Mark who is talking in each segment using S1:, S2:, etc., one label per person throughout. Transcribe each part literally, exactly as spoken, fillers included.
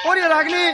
S1: और ये रागनी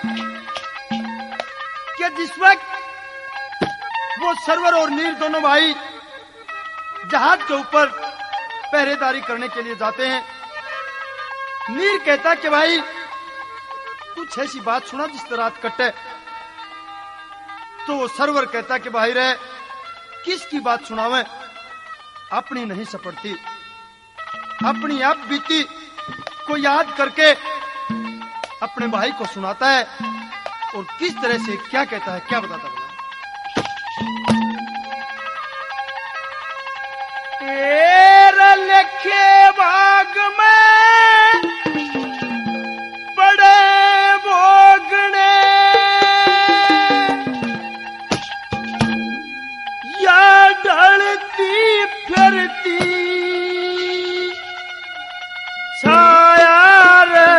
S1: कि जिस वक्त वो सरवर और नीर दोनों भाई जहाज के ऊपर पहरेदारी करने के लिए जाते हैं, नीर कहता कि भाई कुछ ऐसी बात सुना जिससे रात कटे। तो वो सरवर कहता कि भाई रे किसकी बात सुनावे, अपनी नहीं सपड़ती, अपनी आप बीती को याद करके अपने भाई को सुनाता है और किस तरह से क्या कहता है, क्या बताता है। तेरा लिखे भाग में बड़े भोगने या ढलती फिरती छाया रे,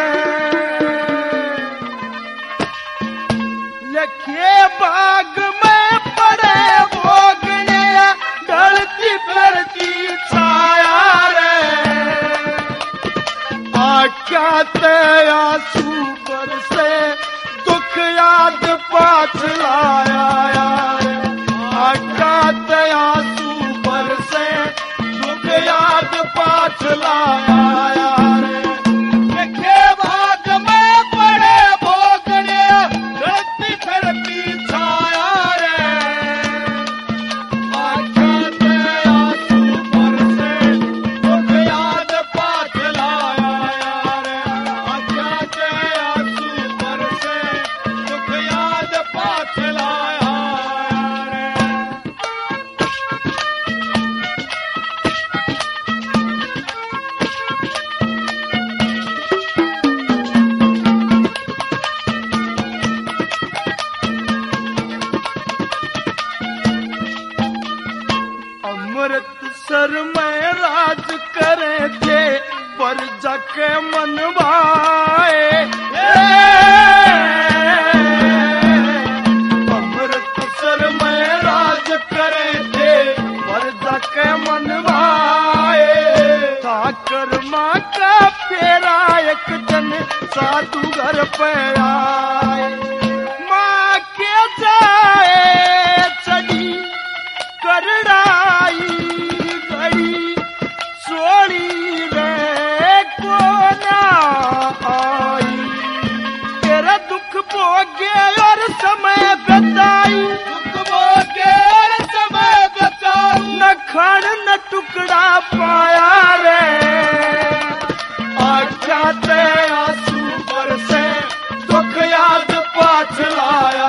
S1: लिखे भाग में बड़े भोगने ढलती फिरती छाया रे, आख्यात आंसू बरसे दुख याद पाछ लाया, आख्यात आंसू बरसे दुख याद पाछ लाया। अमृतसर में राज करे थे पर जाके मन भाए, अमृतसर में राज करे थे पर जाके मन भाए, था कर्मा का फेरा एक जन साधु घर पे आए, माँ के जाए चढ़ी करड़ाई घड़ी सोड़ी रे को ना आई, तेरा दुख भोगे और समय बताई, दुख भोगे और समय बताई, न खान न टुकड़ा पाया रे, आख्यात आंसू बरसे दुख याद पाछ लाया,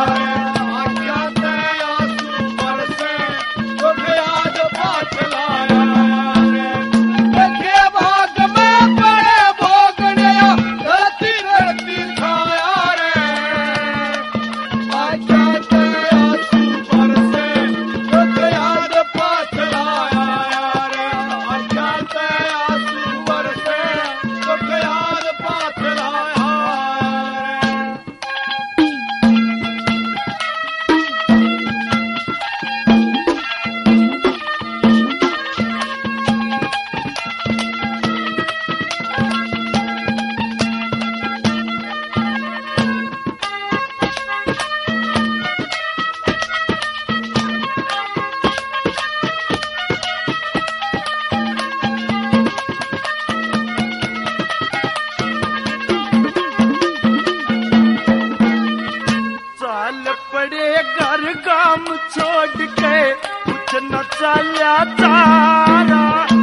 S1: छोड़ के कुछ न चला तारा,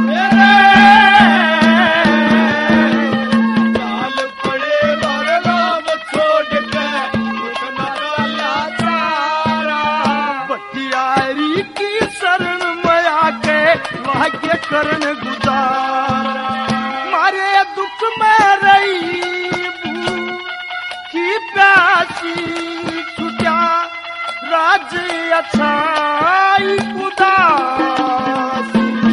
S1: चाल पड़े घर गाम छोड़ के कुछ न चला तारा, बटियारी की शरण में आके भाग्य करण गुजारा, मारे दुख में रही की प्यासी छुटा राज अच्छाई उदास,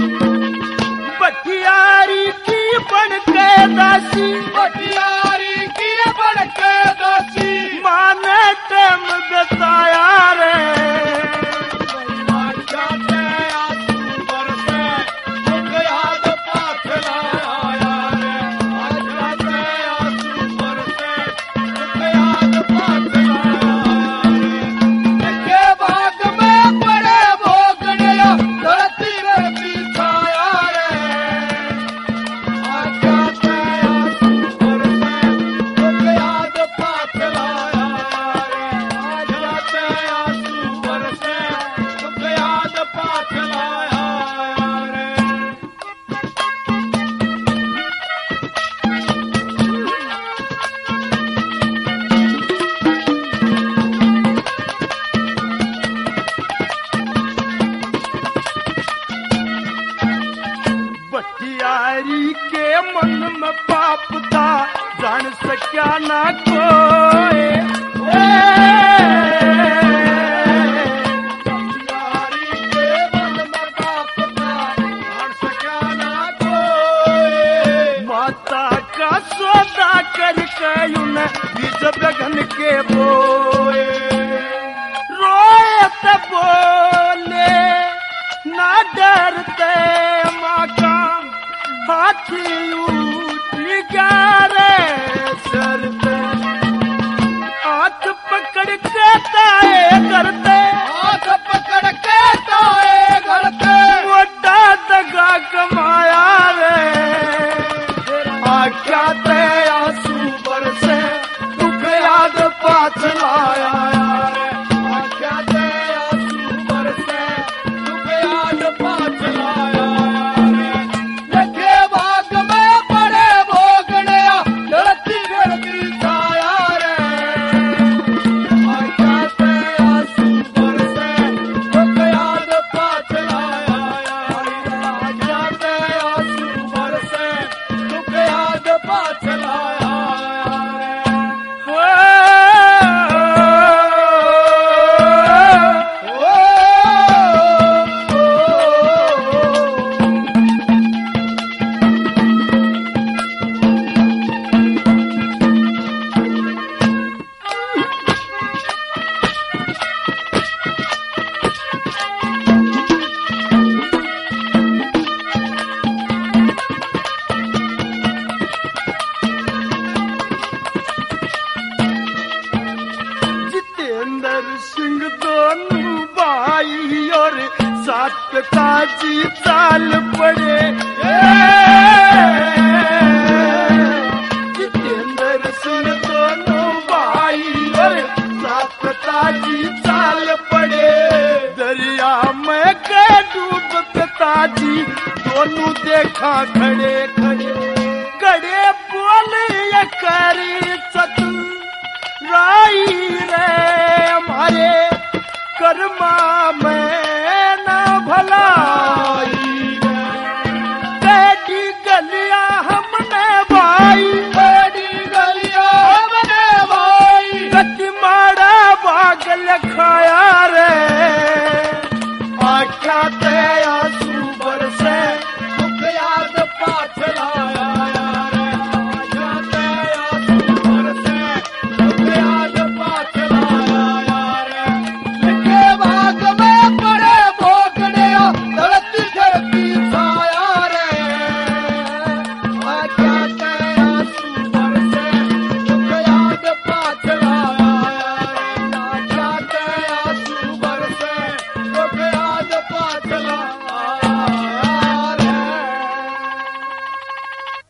S1: बटियारी की बन के दासी, बटियारी की बन के दासी, माने टेम बताया रे, सक्या ना कोई माता का सौदा करके उन्हें बीज बगन के बोए रोए तो बोले ना डरते माँ का हाथी उठी गारे सर पे हाथ पकड़ के ताए करते हाथ पकड़ के ताए करते मोटा दगा कमाया रे आख्या ते आंसू बरसे दुख याद पाछ लाया रे आख्या ते आंसू बरसे दुख याद पाछ लाया रे देखे भाग में पड़े भोगणया लड़ती लड़ती छाया रे आख्या ते आंसू बरसे दुख याद पाछ लाया रे आख्या ते आंसू बरसे दुख याद पाछ लाया जितेंद्र सिंह दोनों भाई और साथ पिताजी चाल पड़े जितेंद्र सिंह दोनों भाई और साथ पिताजी चाल पड़े दरिया में के डूब पिताजी दोनों देखा खड़े खड़े खड़े बोले ये करी चतुर राई रे हमारे कर्मा में